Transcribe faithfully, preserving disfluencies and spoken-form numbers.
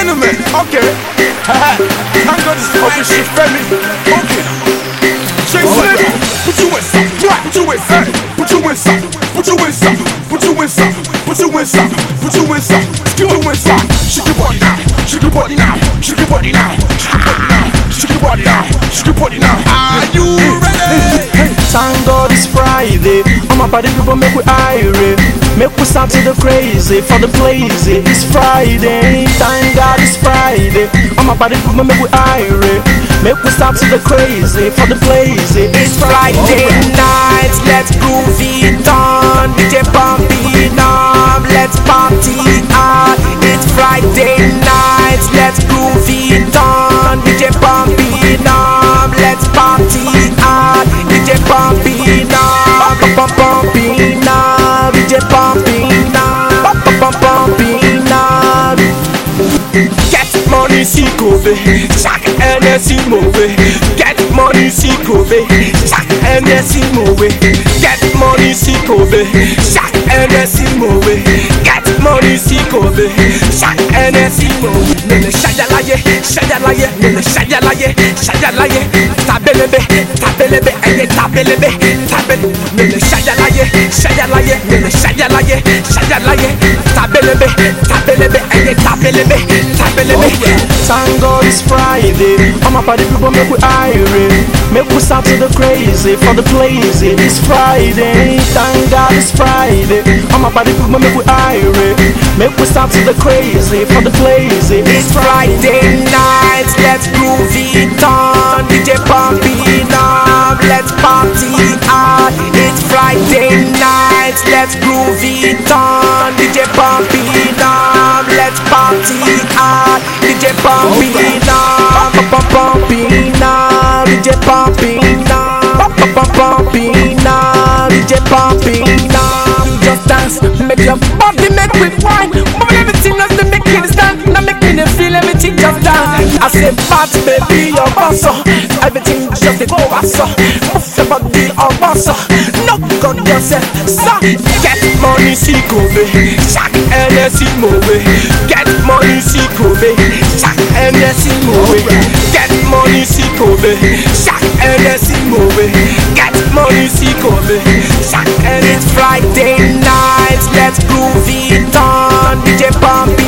gentlemen, okay. Thank God it's official family. Okay. Shake it. Put you in some. Put you in some. Put you in some. Put you in some. Put you in some. Put you in some. Put you in some. Put you in some. Shake your body now. Shake your body now. Shake your body now. Shake your body now. Shake your body now. Are you ready? Thank God it's Friday. All my party people make we irate. Make we start to the crazy for the blaze. It's Friday. Thank God it's Friday. All my party people make we irate. Make we start to the crazy for the blaze. It's Friday night. Let's groove it on. D J pump it up. Let's party hard. It's Friday night. Let's groove it on. D J pump it up. Let's party hard. D J pump it up. Pump pump it up. D J pump it up. Pump pump it up. Get money, see Kobe. Chaque N S I mauvais. Get money, see Kobe. Chaque N S I mauvais. Get money, see Kobe. Chaque N S I mauvais. Get money, see Kobe. Chaque N S I mauvais. Nene shayalaye, shayalaye, nene shayalaye, shayalaye. Tabelebe, tabelebe, eye tabelebe, tabel. Nene shayalaye, shayalaye, nene shayalaye, shayalaye. Tabelebe, tabelebe, eye tabelebe, tabelebe. Thank God it's Friday. All my party people make we irate. Make we start to the crazy for the blaze. It's Friday. Thank God it's Friday. All my party people make we irate. Make we start to the crazy for the blaze. It's Friday night. Let's groove it on. D J pump it up. Let's party hard. It's Friday night. Let's groove it on. D J pump it up. Let's party hard. D J pump it up. Pump pump it up. D J pump it up. Pump pump it up. D J pump it up. Just dance, make your body make with wine. Move everything else to make it stand. Now make me feel everything just dance. I say fat baby your boss. Everything just a go ass. Move your body or boss. No God yourself. So get money see Kobe. Chaque N S I mauvais. Get money see Kobe. Chaque N S I mauvais. Get money see Kobe. Chaque N S I mauvais. Get money see Kobe. Chaque N S I. It's Friday night. Let's groove it on. D J pump it